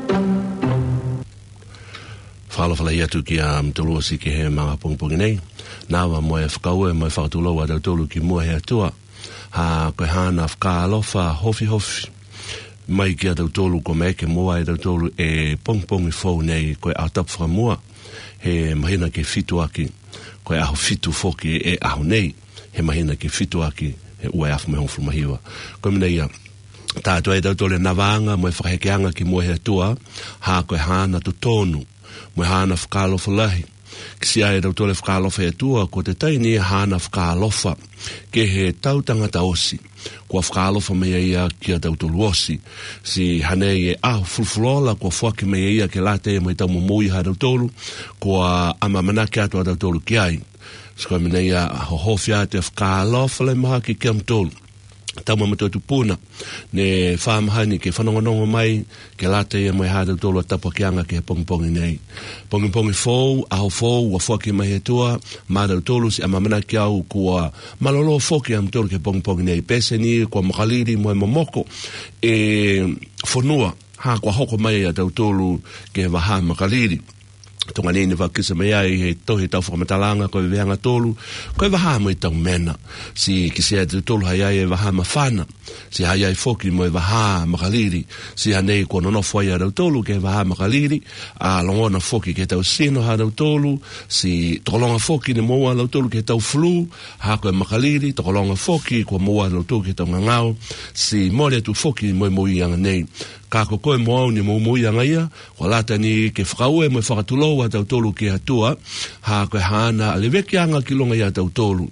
Whalawhala ia tu ki a mtolosi ki he mga pongpongi nei. Nawa mo e whakaue mo e whakatuloa tau tolu ki mua he atua. Ha koe hana whakalofa hofi hofi. Mai ki a tau tolu ko meke mua e tau tolu e pongpongi fau nei koe a tap whakamua. He mahina ke fitu aki. Koe aho fitu foki e aho nei. He mahina ke fitu aki he ua e afu me hongfulu mahiwa. Koe mina ia. Tātua e tau tolu e nawanga mo e whakahekeanga ki mua he atua. Ha koe hana tu tonu. Mo hana whakalofa lahi. Kisia e tau tole whakalofa e tua, ko te taini e hana whakalofa. Ke he tautanga taosi. Kua whakalofa mea ia ki a tau tolu osi. Si hanei e aho fulfulola, kua whaki mea ia ke late e mai tau mumui ha tau tolu. Kua amamanake ato a tau tolu ki ai. Skoa mea ia hohofia te whakalofa le maha ki kia mtolu. Tau mamatua tu puna, ne whamahani ke whanongonongo mai, ke late ia mai hata tolu a tapakianga ke pongpongi nei. Pongpongi fōu, aho fōu, wa whaki mai he tua, mada tolu si amamana ki au kua malolo whoki am tolu ke pongpongi nei. Pese ni kua makaliri moe momoko, e whanua, ha kua hoko mai a tau tolu ke waha makaliri. Tonga nene whakisa mea i he tohi tau whakamatalanga koe veanga tolu, koe waha mo i tau mena. Si kisia te tolu hai ai e waha mawhana, si hai ai whoki mo e waha makaliri, si hanei kua nonofo ai a rau tolu ke waha makaliri, a longona whoki ke tau sino ha rau tolu, si tokolonga whoki ne moa rau tolu ke tau flu, ha koe makaliri, tokolonga whoki kua moa rau tolu ke tau ngangao, si mole tu whoki mo i moi anga nei. Kako koe moau ni mo anga ia, kua lata ni ke whakaue mo i whakatulo a tau tolu ke atua, ha koe hana aleweki anga ki longa ia tau tolu.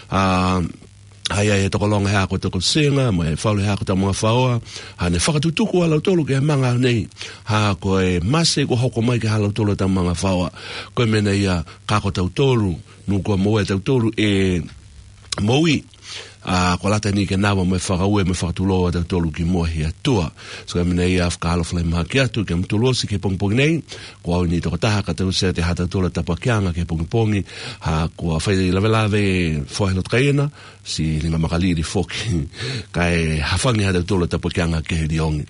Hai ai e tokolonga hea koe toko senga, mo e whaule hea koe tau mga whaoa, ha ne whakatutuku a lau tolu ke manga nei, ha koe mase ko hoko mai ke ha lau tolu tau mga whaoa. Koe mena ia kako tau tolu, nukua moe tau tolu e moui. Ko lata ni ke nawa me whakaue me whakatuloa tau tolu ki mua hi atua. So ka mina ia whakaalofalai maha ki atu ke mtulosi ke pongpongi nei. Ko au ni toko taha ka tau sea te hata tola tapakianga ke pongpongi. Ha kua whai lawe whahelot kaina si linga makaliri whoki. Kai hafangi hata tola tapakianga ke he riongi.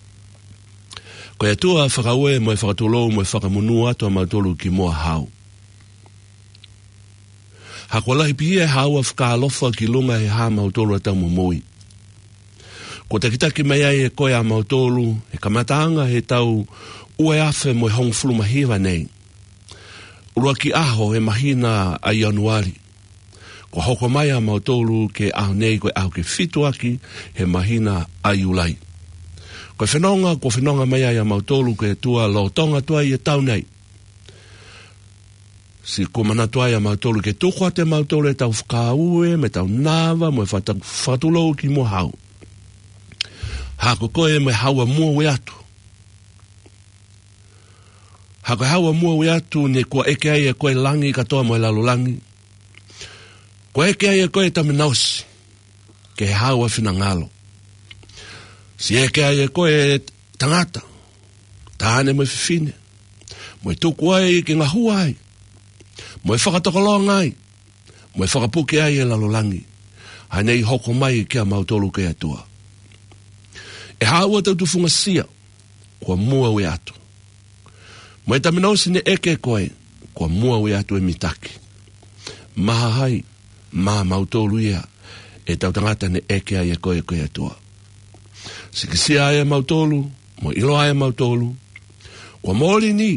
Ko atua whakaue me whakatuloa me whakamunua atua mautolu ki mua hau. Hako lahi pia hawa whakalofa ki lunga he ha mautolu a tau mumui. Ko te kitaki mai ai e koe a mautolu, he kamatanga he tau ue afe mo e hongfulu mahiwa nei. Urua ki aho he mahina a Januari. Ko hoko mai a mautolu ke aho nei koe aho ke fitu aki he mahina a Iulai. Ko whenonga mai ai a mautolu ke tua lotonga tua i e tau nei. Si kumana tuai a mautolu ke tukua te mautolu e tau whakaue, me tau nawa, mo e whatulou ki mo hau. Hako koe me haua mua we atu. Hako haua mua we atu ne kua eke ai e koe langi katoa mo e lalo langi. Kua eke ai e koe taminausi, ke haua whina ngalo. Si eke ai e koe tangata, tahane mo e whiwhine, mo e tuku ai ke ngahua ai. Mo e whakatokoloa ai, mo e whakapuke ai e lalolangi, hanei hoko mai kia mautolu ke atua. E haua tau tufunga sia, kua mua we atu. Mo e taminausi ne eke koe, kua mua we atu e mitaki. Maha hai, maha mautolu ia, e tau tangata ne eke ai e koe koe atua. Sikisia ai e mautolu, mo ilo ai e mautolu, kua mori ni,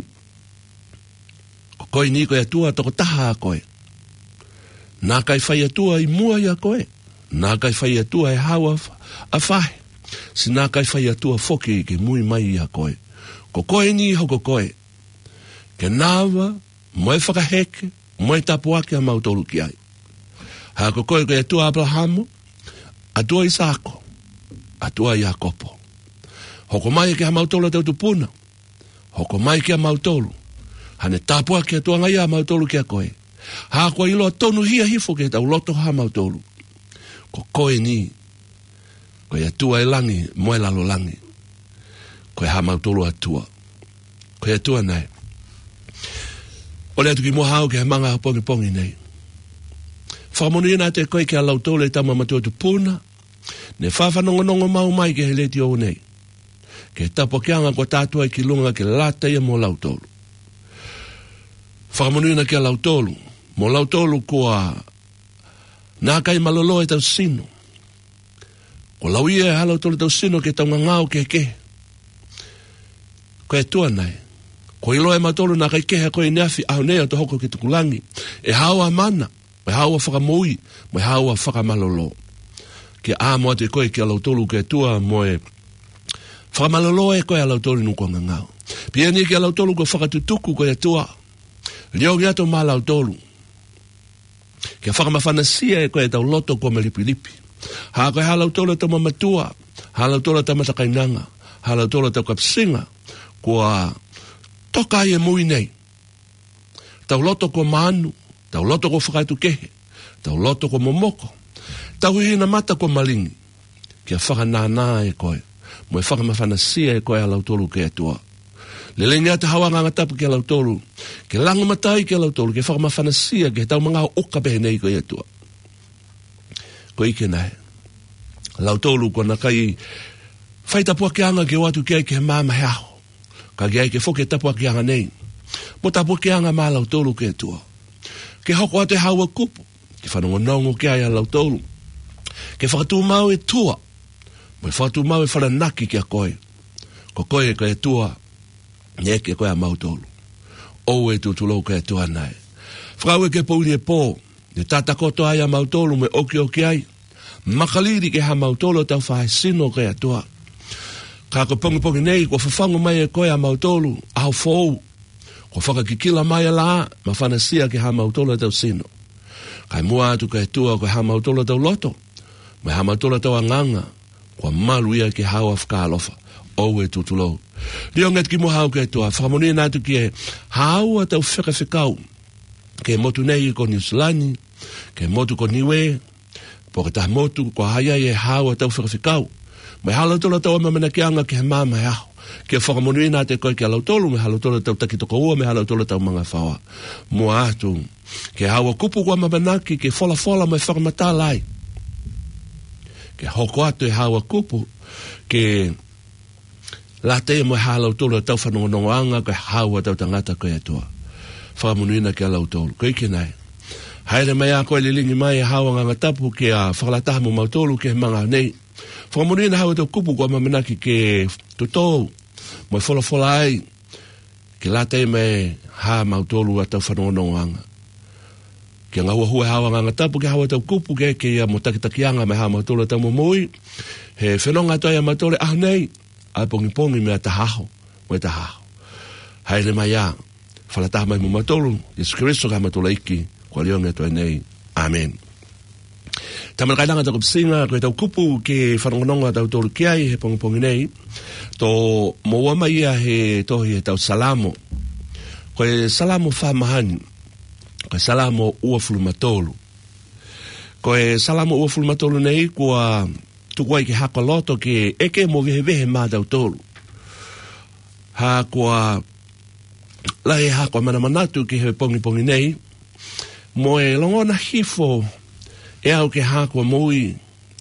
koe ni koe atua toko taha a koe. Nā kai whai atua i mua i a koe. Nā kai whai atua e hawa a whahe. Si nā kai whai atua whoki ke mui mai i a koe. Ko koe ni hoko koe. Ke nāwa, moe whakaheke, moe tapuake a mautolu ki ai. Ha ko koe koe atua Abrahamu, atua Isako, atua Iakopo. Hoko mai ke ha mautolu tau tupuna. Hoko mai ke ha mautolu. Hane tāpua ki atua ngai a mautolu ki a koe. Ha koe ilo a tonu hia hifo ke tau loto ha mautolu. Ko koe ni, koe atua e langi, moe lalo langi. Koe ha mautolu atua. Koe atua nei. Ole atu ki mua hao ke he manga ha pongi pongi nei. Whakamonu ina te koe ke a lautole e tama matua tu puna. Ne whawhanongonongo mau mai ke he leti o nei. ke tapokeanga ko tātua i ki lunga ke lata ia mo lautolu. Whakamonuina ki a lautolu, mo lautolu kua nā kai malolo e tau sino. Ko lau ia e halautolu tau sino ke tau ngangau ke ke. Ko e tua nai. Ko ilo e matolu nā kai keha ko i neafi au nea to hoko ki tukulangi. E hawa mana, me hawa whakamui, me hawa whakamalolo. Ke a moa te koe ki a lautolu ke tua mo e whakamalolo e koe a lautolu nuku ngangau. Pia ni ki a lautolu ko whakatutuku ko e tua. Leo ngiato ma lautolu. Ke whakamawhanasia e koe tau loto ko me lipi. Ha koe ha lautolu tau mamatua, ha lautolu tau matakainanga, ha lautolu tau kapsinga, kua toka e mui nei. Tau loto ko manu, tau loto ko whakaitu kehe, tau loto ko momoko, tau hina mata ko malingi. Ke whakanānā e koe, mo e whakamawhanasia e koe a lautolu ke atua. Lele ngā te hawanga ngatapu ke lautolu, ke langu matai ke lautolu, ke whakamawhanasia ke tau mga oka pehe nei koe atua. Ko ike nei, lautolu ko nakai whaitapua ke anga ke watu ke he māma heaho, ka ke ke whoke tapua ke anga nei, mo tapua ke anga mā lautolu ke atua. Ke hoko ate hawa kupu, ke whanongonongo ke ai a lautolu, ke whakatū mau e tua, mo e whakatū mau e whananaki ke a koe, ko koe koe tua, nye ke koe a mautolu. O e tutulo ke tua nai. Whakau e ke pouri e pō, ne tatakoto ai a mautolu me oki ai. Makaliri ke ha mautolu tau whae sino ke atua. Ka ko pongi nei, ko whawhangu mai e koe a mautolu, au fōu. Ko whakakikila mai a la, ma whanasia ke ha mautolu tau sino. Kai mua atu ke atua ko ha mautolu tau loto, me ha mautolu tau anganga, ko malu ia ke hawa whakalofa. O e tutulo. Rio ngat ki mo hau ke toa, whakamoni nātu ki e haua tau whekawhekau, ke motu nei ko Niusilani, ke motu ko Niue, po ke taha motu ko haia e haua tau whekawhekau. Mai halautola tau amamena ki anga ke he māma hau, ke whakamoni nātu koe ke halautolu, me halautola tau takitoko ua, me halautola tau mga whaua. Mua atu, ke haua kupu ko amamenaki, ke fola mai whakamata lai. Ke hoko atu e haua kupu, ke la te mo halau tolo tau whanongonongo anga ka haua tau tangata koe atua. Whakamunuina ke alau tolo. Koe ke nai. Haere mai a koe lilingi mai e haua nganga tapu ke a whakalataha mo mautolu ke manga nei. Whakamunuina haua tau kupu kua mamenaki ke tutou. Mo e fola ai. Ke la te me ha mautolu a tau whanongonongo anga. Ke ngahua hua haua nganga tapu ke haua tau kupu ke a mo takitaki anga me ha mautolu tau mo mui. He whenonga toi a mautolu nei. A pongi me a tahaho, mo e tahaho. Haere mai a, whalataha mai mo matolu, Yesu Christo ka matula iki, kua leonga toi nei. Amen. Tamana kailanga tau kupsinga, koe tau kupu ke whanongononga tau tolu ki ai, he pongi nei, to moa mai a he tohi he tau salamo. Koe salamo whamahani, koe salamo uafulu matolu. Koe salamo uafulu matolu nei, kua tukuai ke hako loto ke eke mo vehe mā tau tolu. Ha kua lai hako manamanatu ke he pongi nei, mo e longona hifo e au ke hako mui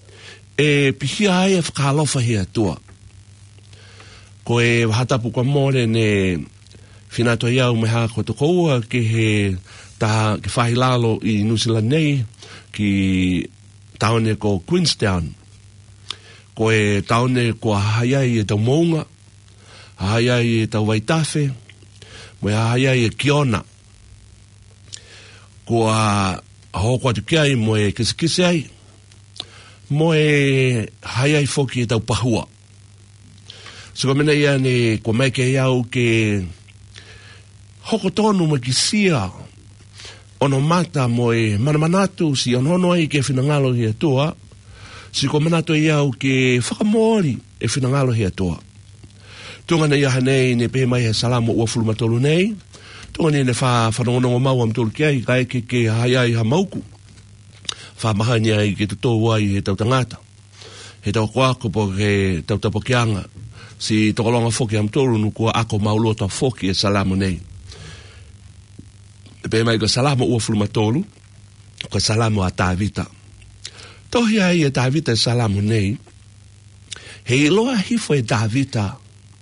e pihia ai e whakalofa hea tua. Ko e wahatapu kwa more ne whinato iau me hako toko ua ke he taha ke whahilalo i Niusilani nei ki taone ko Queenstown. Ko e taone ko hahaiai e tau mounga, hahaiai e tau waitafe, mo e hahaiai e kiona. Ko a hoko atu kiai mo e kisikisi ai, mo e hahaiai foki e tau pahua. Siko mena ia ne ko mai ke iau ke hoko tonu mo ki sia ono mata mo e manamanatu si onono ai ke whinangalo hi atua, si ko manato iau ke whakamori e whinangalo hea toa. Tunga nei aha nei ne pe mai he salamo ua fulu matolu nei. Tunga nei ne whanongonongo mau am tolu kia i kai ke haiai ha mauku. Whamahani ai ke tutou ai he tau tangata. He tau koako po ke tau tapokianga. Si tokolonga foki am tolu nukua ako maulua tau foki e salamo nei. Pe mai ko salamo ua fulu matolu. Ko salamo a tāvita. Tohi ai e Davita e salamu nei, he iloa hifo e Davita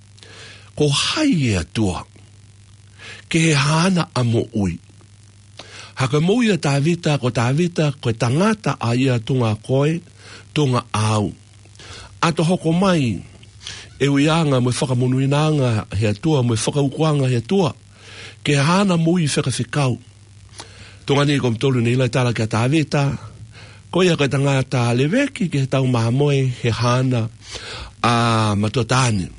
ko hai e atua, ke he hana a mo ui. Haka mo ia tāwita, ko tangata a ia tunga koe, tunga au. Ato hoko mai, e uianga mo whakamunuinanga he atua, mo whakaukuanga he atua, ke hana mo i whakawhikau. Tunga ni kom tolu ni ilai tala kia tāwita, ko ia koe tangata leweki ke he tau mahamoe he hana a matotane.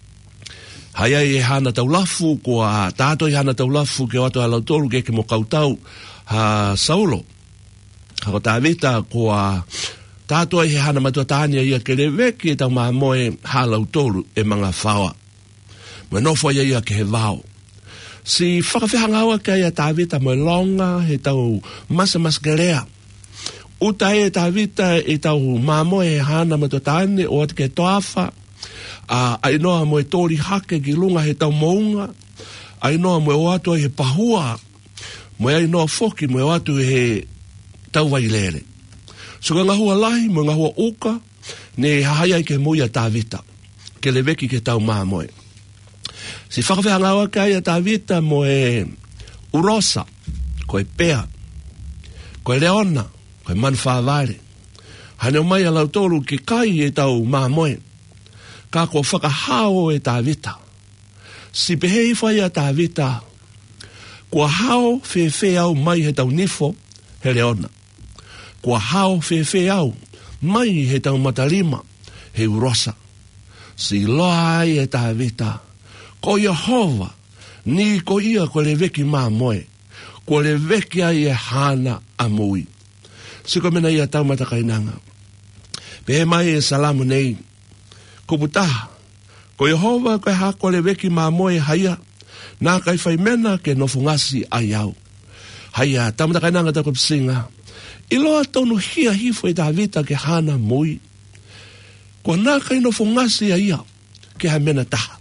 Hai ai e hana tau lafu, kua tātou i hana tau lafu ke wato halau tolu ke mo kautau ha Saulo. Hako tāwita kua tātou i he hana matotane ia ke leweki e tau mahamoe halau tolu e mga whawa. Me nofo ia ke he vau. Si whakawhihangawa ka ia tāwita mo longa he tau masa ke rea. Uta e tāwita e tau mahamoe he hana matotane o ati ke toafa. Ai noa mo e tori hake ki lunga he tau mounga, ai noa mo e o atu he pahua, mo e ai noa foki mo e o atu he tau wailere. So ka ngahua lahi, mo ngahua uka, ne hahai ai ke muia tāwita, ke leweki ke tau mahamoe. Si whakawhihangawa ka ia tāwita mo e urosa, ko e pea, ko e leona, ko e manwhāware. Hane o mai alau tolu ke kai e tau mahamoe. Ka ko whakahao e tāwita. Si pehei whai a tāwita, kua hao whewhe au mai he tau nifo he leona. Kua hao whewhe au mai he tau matarima he urosa. Si loa ai e tāwita, ko Yehova, ni ko ia ko le veki maa moe, ko le veki ai e hana a mui. Si ko mena ia tau matakainanga. Pehe mai e salamu nei, kuputaha, ko Yehova koe hako le weki maa moe haia, nā kai whai mena ke nofungasi ai au. Haia, tamata kainanga tako psinga, iloa tonu hia hifo e tāwita ke hana mui, ko nā kai nofungasi ai au, ke ha mena taha.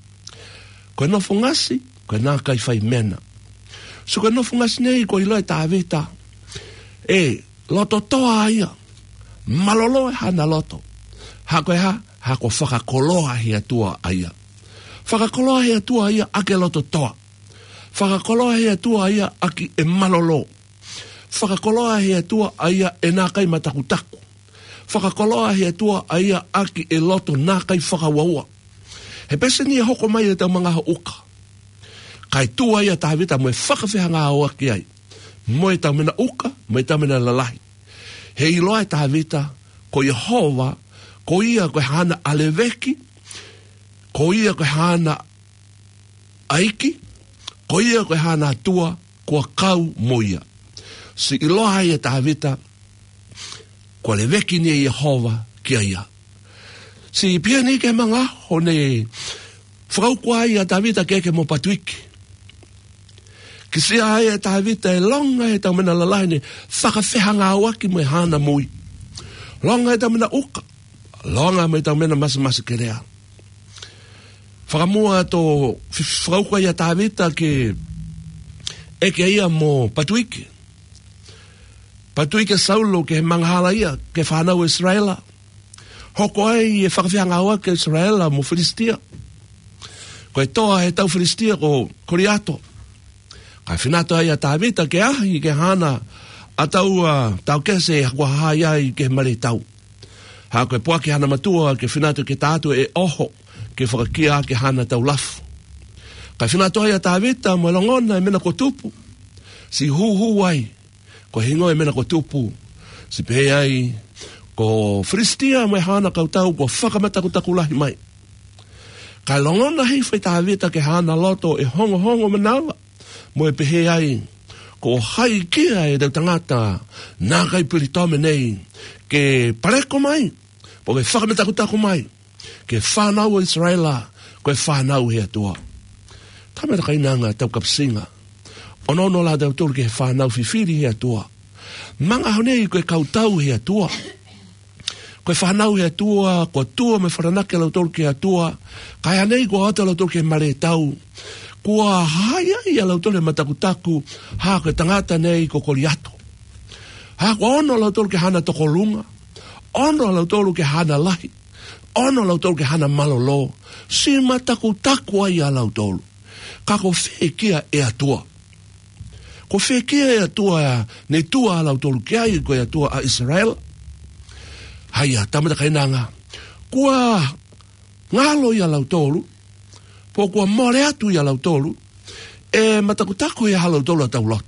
Ko nofungasi, ko nā kai whai mena. So ko nofungasi nei ko iloa e tāwita, loto toa ai au, malolo e hana loto, hako e hako whakakoloa he atua aia. Whakakoloa he atua aia ake loto toa. Whakakoloa he atua aia aki e malolo. Whakakoloa he atua aia e nākai matakutaku. Whakakoloa he atua aia aki e loto nākai whakawaua. He pese ni e hoko mai e tau mga uka. Kai tua aia tāwita mo e whakawhihanga au aki ai. Mo e tau mena uka, mo e tau mena lalahi. He iloa e tāwita ko Yehova, ko ia koe hana aleweki, ko ia koe hana aiki, ko ia koe hana atua, kua kau moia. Si iloha ia tāwita, ko aleweki ni Yehova kia ia. Si pia ni ke mga, hone whakaukua ia tāwita ke mo patuiki. Ki sia ia tāwita e longa e tau mena lalaine, whakawhehanga awaki mo e hana mui. Longa e tau mena uka. Longa mai tau mena masa ke rea. Whakamua to whakauka ia tāwita ke eke ia mo patuike. Patuike Saulo ke manghala ia ke whanau Israela. Hoko ai e whakawhianga awa ke Israela mo Filistia. Ko e toa he tau Filistia ko Koriato. Kai whinato ai a tāwita ke ahi ke hana a tau kese kua hai ai ke mare tau. Ha koe poa ke hana matua ke whinato ke tātu e oho ke whakakia ke hana tau lafu. Kai whinato ai a tāwita mo longona e mena ko tupu. Si hu ai, ko hingo e mena ko tupu. Si pehe ai, ko Filistia mo e hana kautau ko whakamataku mai. Kai longona hei whai tāwita ke hana loto e hongo manawa. Mo e pehe ai, ko hai kia e dau tangata nā kai piritome nei ke pareko mai. Po ke whakamataku mai, ke whanau Israela, koe whanau he atua. Tamera kainanga tau kapsinga, onono la dau tolu ke whanau whiwhiri he atua. Manga honei koe kautau he atua. Koe whanau he atua, koe tua me wharanake lau tolu ke atua, kai anei koe ata lau tolu ke mare tau, kua haia ia lau tolu matakutaku, ha koe tangata nei ko Koriato. Ha koe ono lau tolu ke hana tokolunga, ono lau tolu ke hana lahi, ono lau tolu ke hana malolo, si mataku taku ai a lau tolu. Ka ko whikia e atua. Ko whikia e atua ne tua a lau tolu ke ai ko e atua a Israel. Haia, tamata kainanga. Kua ngalo i a lau tolu, po kua more atu i a lau tolu, e mataku taku e a lau tolu a tau loto.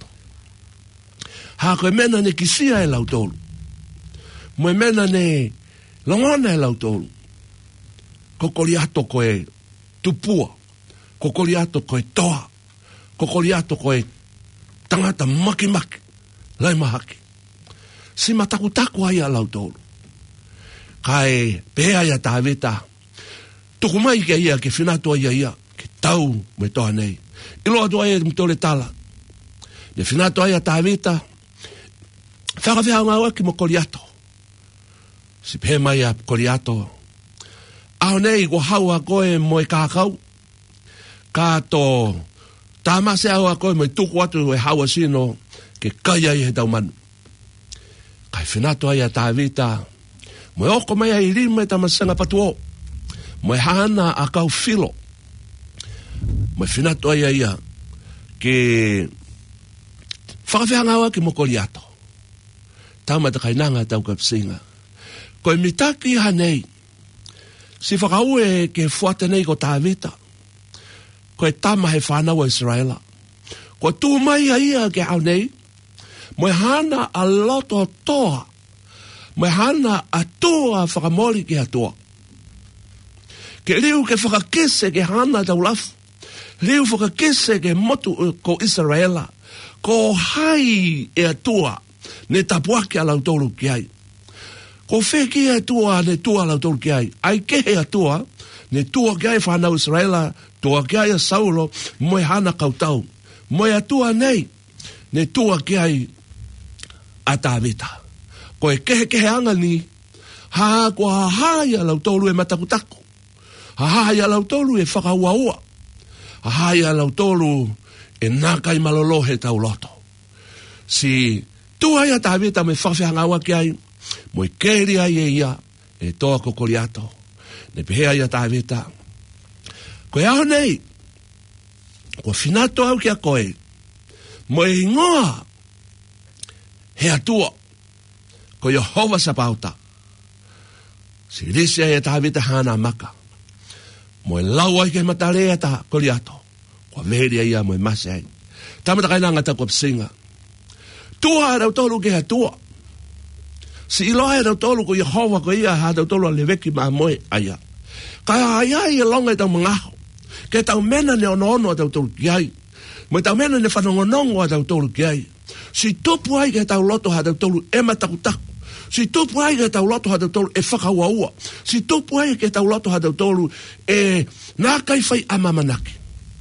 Ha koe mena ne kisia e lau tolu. Moe mena ne longona e lau tolu. Kokoli ato koe tupua. Kokoli ato koe toa. Kokoli ato koe tangata maki. Lai mahaki. Si mataku taku ai a lau tolu. Kai pehea ia tāweta. Tuku mai ke ia ke whinatua ia. Ke tau me toa nei. Ilo atu ai mtole tala. Ne whinatua ia tāweta. Whakawhea ngā ki mo koli ato. Si pehea mai a koli ato. Ao nei ko haua koe mo e kākau. Kāto tāmase haua koe mo e tuku atu e haua sino ke kai ai he tau manu. Kai whinatua ia tāweta. Mo e oko mai ai rima e tamasanga patuo. Mo e hana a kau filo. Mo e whinatua ia ke whakawhea ngā ki mo koli ato. Tamata kainanga tau kapsinga. Koe mitaki hanei. Si whakaue ke fuata nei ko tāweta. Koe tama he whanau a Israela. Koe tū mai ia ke au nei. Moe hana a loto toa. Moe hana a toa whakamori ke a toa. Ke liu ke whakakese ke hana tau lafu. Liu whakakese ke motu ko Israela. Ko hai e a toa. Ne tapuake a lau tolu ki ai. Ko wheki e tua ne tua lau tolu ki ai. Ai kehe a tua, ne tua ki ai whanau Israela, tua ki ai a Saulo, moe hana kautau. Moe a tua nei, ne tua ki ai a tāweta. Ko e kehe anga ni, ha ko hahai a lau tolu e matakutaku. Hahai a lau tolu e whakauaua. Hahai a lau tolu e nākai malolo he tau loto. Si tua ia tāweta me whawhiangaua ki ai, mo i keri ai e ia, e toa kokoli ato, ne pehea ia tāweta. Koe aho nei, ko whinato au ki a koe, mo i ngoa, he atua, ko Yehova sa pauta. Si risi ai e tāweta hana maka, mo i lau ai ke matarea ta koli ato, ko veri ai ia mo i mase ai. Tamata kainanga ta ko psinga. Tua rau tolu ke atua. Si iloa e rau tolu ko Yehova ko ia ha rau tolu a leweki maa moe aia. Ka aia i longa i tau mangaho. Ke tau mena ne ono a tau tolu ki ai. Mo tau mena ne whanongonongo a tau tolu ki ai. Si tupu ai ke tau loto ha tau tolu e matakutaku. Si tupu ai ke tau loto ha tau tolu e whakauaua. Si tupu ai ke tau loto ha tau tolu e nākai whai amamanaki.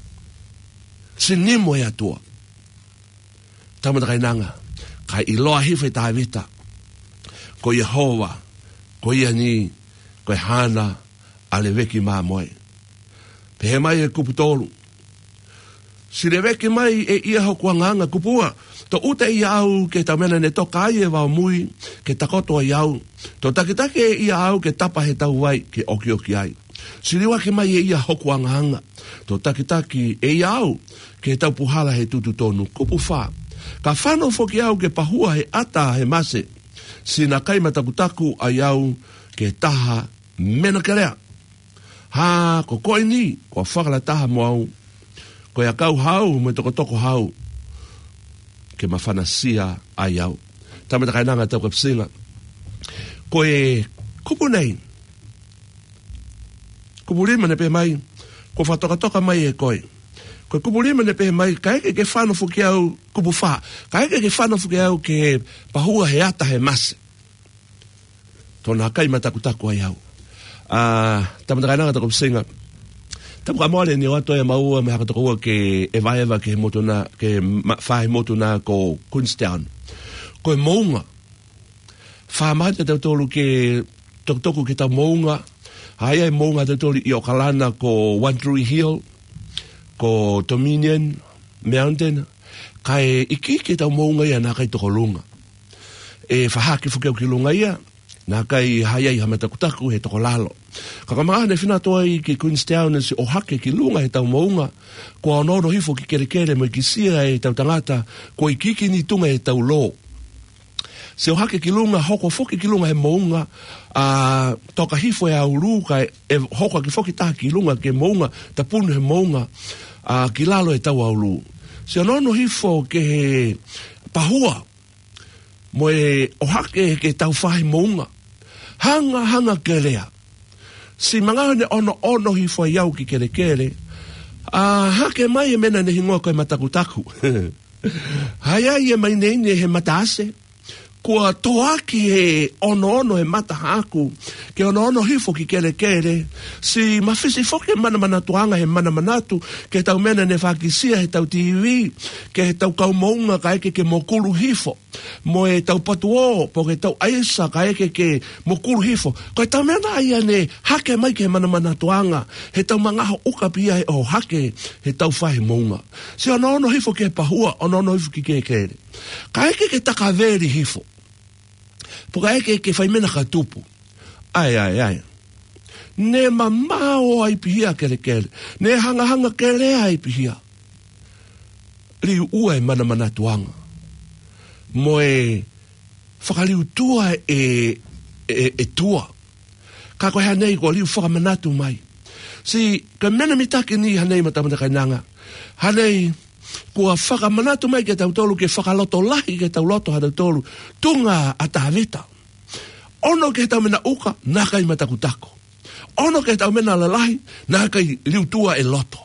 Si nimo e atua. Tamata kainanga. Kai iloa hiwhai tāweta. Ko Yehova, ko ia ni, ko e hana, ale weki maa moe. Pehe mai e kupu tolu. Si le weki mai e ia hokua nganga kupua, to uta i au ke tamena ne toka ai e wao mui, ke takoto ai au. To takitake e ia au ke tapa he tau wai, ke oki ai. Si liwa ke mai e ia hokua nganga, to takitaki e ia au, ke tau puhala he tutu tonu, kupu wha. Ka whano foki au ke pahua he ata he mase, si na kai matakutaku ai au ke taha mena kerea. Ha, ko koe ni, ko whakala taha mo au, ko ia kau hau, me toko hau, ke mawhanasia ai au. Tamata kainanga tau kapsinga. Ko e kupu nei, kupu rima ne pe mai, ko whatokatoka mai e koe. Ko kupu rima ne pe mai, ka eke ke whano fuki au kupu wha. Ka eke ke whano fuki au ke pahua he ata he mase. Tōna kai matakutaku ai au. Tamata kainanga tako psinga. Tamu ka moale ni wato e maua me haka toko ua ke ewa ke motuna, ke whahe motuna ko Kunstown. Ko e mounga. Whamata tau tolu ke toku ke tau mounga. Haia e mounga tau tolu i Okalana ko One Tree Hill. Ko Dominion Mountain. Kai iki ke tau mounga ia nā kai toko lunga. E whahaki whukeu ki lunga ia. na kai hayai hamatakutaku he toko lalo. Kakamanga ne whina toa i ki Queenstown si o hake ki lunga he tau maunga, kua onono hifo ki kerekere mo i ki sia e tau tangata, kua i kiki ni tunga he tau lo. Se o hake ki lunga, hoko foki ki lunga he maunga, toka hifo e auru, ka e hoko ki foki taha ki lunga ke maunga, ta punu he maunga, ki lalo e tau auru. Se onono hifo ke he pahua, mo e o hake ke tau whahi maunga, hanga ke lea. Si mangahane ono hifo iau ki kere, hake mai e mena ne hingoa koe matakutaku. Haya i e mai neine he mataase, kua toaki he ono he mata haku, ke ono hifo ki kere, si mawhisi foke manamanatuanga he manamanatu, ke tau mena ne whakisia he tau TV, ke he tau kaumaunga ka eke ke mokuru hifo, mo e tau patuo, po ke tau aisa ka eke ke mokuru hifo, ko e tau mena aia ne hake mai ke he manamanatuanga, he tau mangaho uka pia he o hake, he tau whahe maunga. Si ono hifo ke pahua, ono hifo ki kere. Ka eke ke takaveri hifo, puka eke ke whaimena ka tupu. Ai. Ne mamao ai pihia kere. Ne hanga kere ai pihia. Riu ua e mana tuanga. Mo e whakariu tua e tua. Ka koe hanei ko liu whakamanatu mai. Si, ka mena mitake ni hanei matamata kainanga. Hanei, kua whakamanatu mai ke tau tolu ke whakaloto lahi ke tau loto ha tau tolu tunga atavita. Ono ke tau mena uka, nakai matakutako. Ono ke tau mena lalahi, nakai liutua e loto.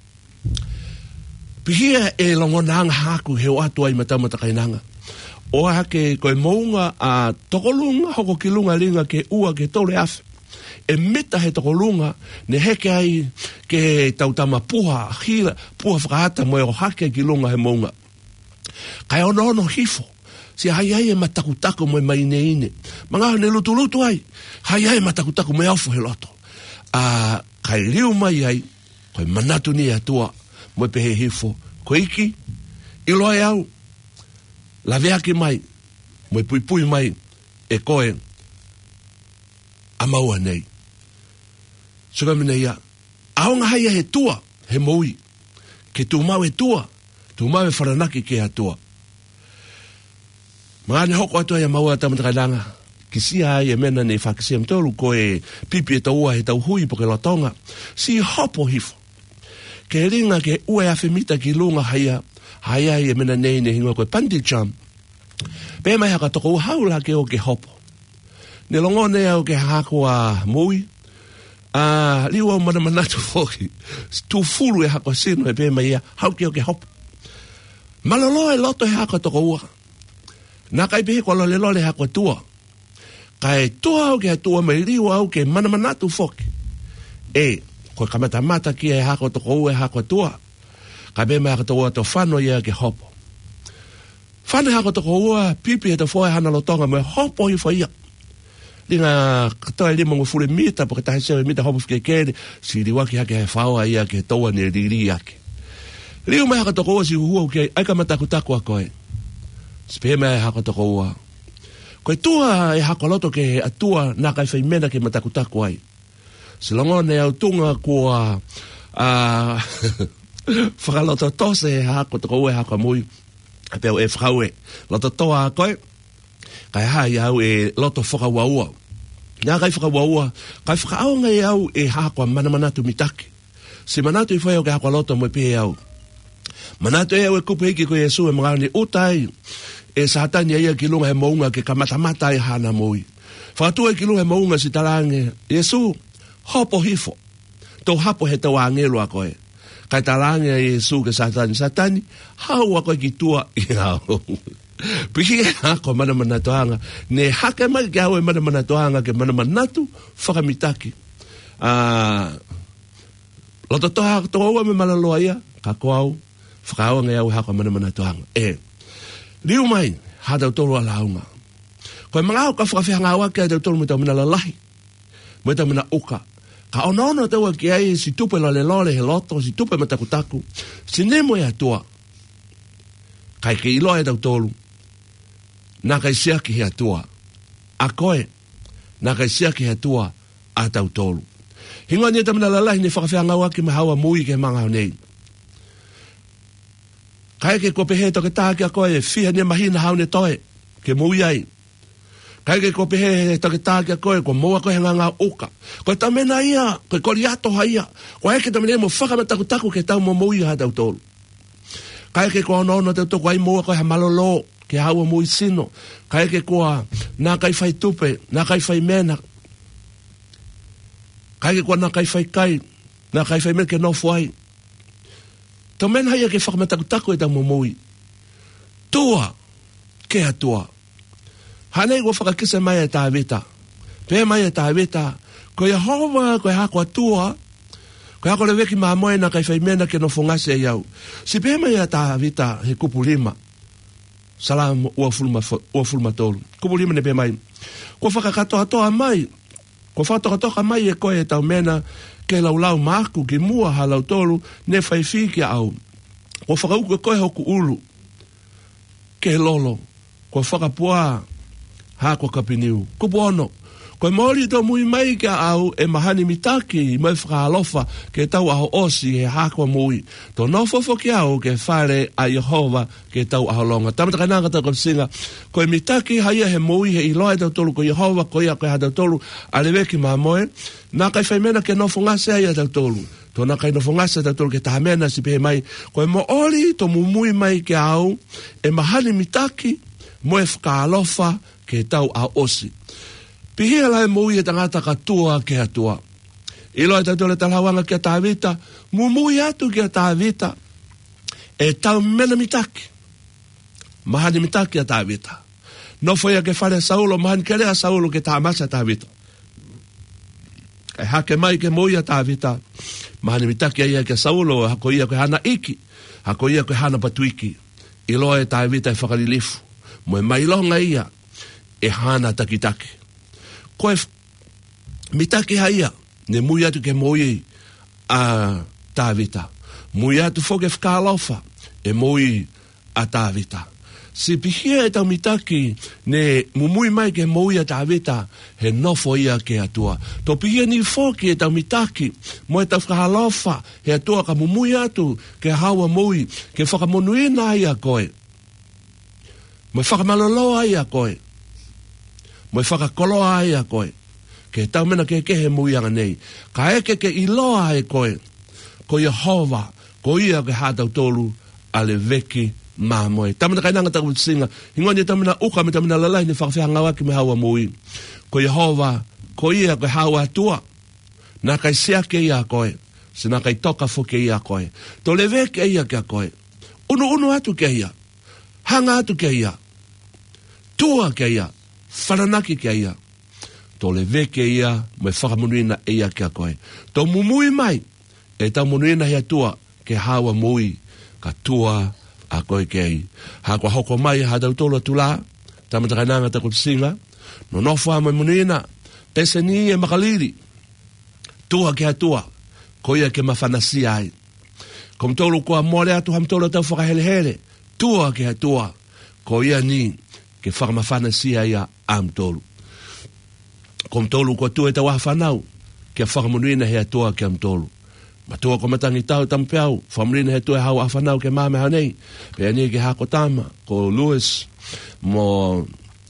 Pihia e longonanga haku he o atua i matamata kainanga. O hake koe mounga a tokolunga hoko ki lunga linga ke ua ke tole afe. E mita he tokolunga ne heke ai ke tautama puha, hira, puha whakaata mo e o hake ki lunga he mounga. Kai ono hifo, si hai e matakutako mo e maineine. Mangaho ne lutu ai, hai e matakutako mo e aufo he loto. Kai riu mai ai, koe manatu ni atua, mo e pehe hifo, koe iki, iloa au, laveake mai, mo e pui mai, e koe, amaua nei. Suka mina ia, aonga haia he tua, he moui, ke tu mau e tua, tu mau e wharanaki ke atua. Maane hoko atua ia maua tamatakailanga, ki sia ai e mena ne whakisia mtolu, ko e pipi e taua he tau hui po ke lotonga, si hopo hifo. Ke ringa ke ue awhemita ki lunga haia e mena nei ne hingoa koe pandi jam. Pe mai haka toko uhaula ke o ke hopo. Ne longone au ke hakoa mui, liwa manamanatu foki, tu fulu e hako sino e pe mai ia, hau ke o ke hopo. Malolo e loto e hako toko ua. Nā kai pehe kola lelo le hako tua. Kai tua au ke tua mai liwa au ke manamanatu foki. Koe kamata ki e hako toko ua e hako tua. Kai pe mai hako toko ua to whano ia ke hopo. Whane hako toko ua, pipi e to foe hana lotonga me hopo i whaia. Linga katoa lima ngufure mita, po ke tahi sewe mita hopo fike kere, si liwaki hake he whaua ia ke toa ne riri ake. Liu mai haka toko ua si hua uke, aika matakutaku a koe. Sipe mai haka toko ua. Koe tua e haka loto ke atua nā kai whaimena ke matakutaku ai. Si longone au tunga kua whakaloto tose e haka toko ua e haka mui. Apeu e whakaue. Loto toa a koe. Kai hai au e loto whakawaua. Nā kai whakawaua, kai whakaonga e au e hako manamanatu mitake. Si manatu i whaio ke hako loto mo pe au. Manatu e au e kupu hiki koe Yesu e mangani utai e satani ia ki lunga he maunga ke kamata e hana moi. Whakatua e ki lunga he maunga si tarange, Yesu, hopo hifo. Tau hapo he tau angelo a koe. Kai tarange e Yesu ke satani, hau a koe ki tua i hau. Pihi e hako manamanatuanga, ne hake mai ke hau e manamanatuanga ke manamanatu whakamitaki. Loto toha toa ua me malaloa ia, ka koau, whakaonga e au hako manamanatuanga. Riu mai, hadau tolu a launga. Koe mga au ka whakawhianga awa ke hadau tolu me tau mina lalahi. Me tau mina uka. Ka ono tau a ki ai si tupe la le lole he loto, si tupe matakutaku. Si nemo e atua. Kai ke iloa e tau tolu. Nā kai siaki he atua. A koe, na kai sia ke tua a tau tolu. Hinga ni tamna lalai ni whakawhia ngawa ki mahawa mui ke manga nei. Kai ke kope he to ke taha ki a koe, whiha ni mahina haune toe, ke mui ai. Kai ke kope he to ke taha ki a koe, ko moa koe nganga uka. Koe tamena ia, koe kori ato haia. Koe heke tamene mo whakamataku ke tau mo mui ha tau tolu. Kai ke koa ono tau toko ai moa koe ha malolo, ke haua mui sino. Kai ke koa nā kai whai tupe, nā kai whai mena. Kai ke koa nā kai whai kai, nā kai whai mena ke nofu ai. Tau mena haia ke whakamataku e tau mo mui. Tua, ke ha tua. Hanei ko whakakisa mai e tā vita. Pē mai e tā vita. Ko ia hova, ko ia hako atua. Ko ia hako le weki maa moe na kai whai mena ke no fungase e iau. Si pē mai e tā vita he kupu lima. Salam ua fulma tolu. Kupu lima ne pē mai. Ko whakakatoa toa mai. Ko whakatoa mai e koe e tau mena ke laulau maaku ki mua halau tolu ne whai whiki au. Ko whakauku e koe hoku ulu. Ke lolo. Ko whakapua hako kapiniu. Kupu ono. Koe mori tau mui mai ke au e mahani mitaki mai whakalofa ke tau aho osi he hako mui. To nofofo ke au ke whare a Yehova ke tau aho longa. Tamata kainanga tau kapsinga. Koe mitaki haia he mui he iloa e tau tolu ko Yehova ko ia koe ha tau tolu aleweki mamoe. Nā kai whaimena ke nofo ngase aia tau tolu. To nā kai nofo ngase tau tolu ke tahamena si pehe mai. Koe mo ori to mumui mai ke au e mahani mitaki mo e whakalofa ke tau aho osi. Pihia lai mui e tangata ka tua ke atua. Ilo e tau le talawanga ke tā vita, mumui atu ke tā vita, e tau mena mitaki. Mahani mitaki a tā vita. No foi a ke whare Saulo, mahani ke rea Saulo ke tā masa tā vita. E hake mai ke mui a tā vita, mahani mitaki a ia ke Saulo, hako ia ke hana iki, hako ia ke hana patuiki. Ilo e tā vita e whakarilifu. Mo e mailonga ia, e hana takitaki. Koe mitaki haia, ne mui atu ke moi a tāvita. Mui atu foke whakalofa, e moi a tāvita. Si pihia e tau mitaki, ne mumui mai ke moi a tāvita, he nofo ia ke atua. To pihia ni foke e tau mitaki, mo e tau whakalofa, he atua ka mumui atu, ke hawa moi, ke whakamonuina ai a koe. Mo e whakamaloloa ai a koe. Mo e whakakoloa ai a koe. Ke tau mena ke kehe muianga nei. Ka eke ke iloa e koe. Ko Yehova, ko ia ke hātau tolu, ale veki māmoe. Tamana kainanga taku singa. Hingoni tamana uka me tamana lalai ni whakawhia waki me hawa mui. Ko Yehova, ko ia ke hawa atua. Nā kai seake ia koe. Se nā kai toka fuke ia koe. To le veke ia ke koe. Unu atu ke ia. Hanga atu ke ia. Tua ke ia. Whananaki ke ia. To le veke ia, me whakamunuina ia ke a koe. To mumui mai, e tau munuina hea tua, ke hawa mui, ka tua a koe ke ai. Hako hoko mai, ha tau tolo tula, tamata kainanga ta kutinga, no nofua mai munuina, pese ni e makaliri, tua ke a tua, koia ke mawhanasia ai. Kom tolo kua mole atu ham tolo tau whakahelehele, tua ke a tua, koia ni, ke whakamawhanasia ia am tolu. Kom tolu ko tu e tau whanau, ke whakamunuina hea toa ke am tolu. Ma toa ko matangi tau tampeau, whakamunuina hea toa hau a whanau ke mame hanei, pe ane ke hako tama, ko Lewis, mo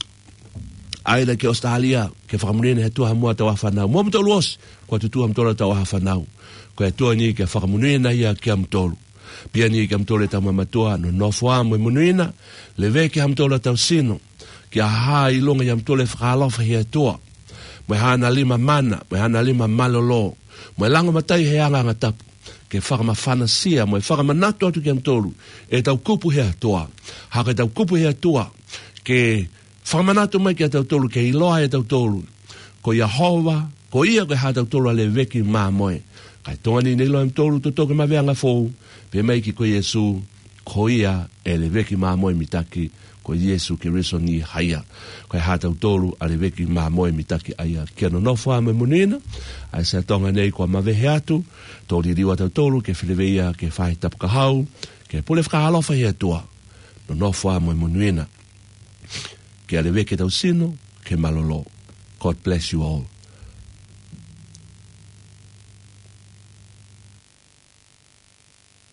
aila ke Australia, ke whakamunuina hea toa hamua tau a whanau. Mua mtolu os, ko tutu am tolu tau a whanau, ko hea toa ni ke whakamunuina hea ke am tolu. Pia ni ke am tolu tau mamatua, no nofua mo munuina, le veke am tolu tau sino, ke a haa ilonga i am tolu e whakalofa hea toa. Mo hana lima mana, mo hana lima malolo, mo lango matai he anga ngatapu, ke whakamawhanasia, mo whakamanatu atu ke am tolu, e tau kupu hea toa. Haka tau kupu hea toa, ke whakamanatu mai ke tau tolu, ke iloa e tau tolu, ko Yehova, ko ia ke ha tau tolu ale veki maa moe. Kai tonga ni nilo am tolu, to toke maweanga fou, pe mai ki ko Yesu, ko ia e le veki maa moe mitaki, ko Yesu ke riso ni haia. Ko e hātau tolu ale veki maa moe mitaki aia. Kia no nofua me munina, ai sa tonga nei ko mawehe atu, tō ririwa tau tolu ke whileweia ke whahi tapukahau, ke pule whakahalofa hea tua, no nofua me munina. Ke ale veki tau sino, ke malolo. God bless you all.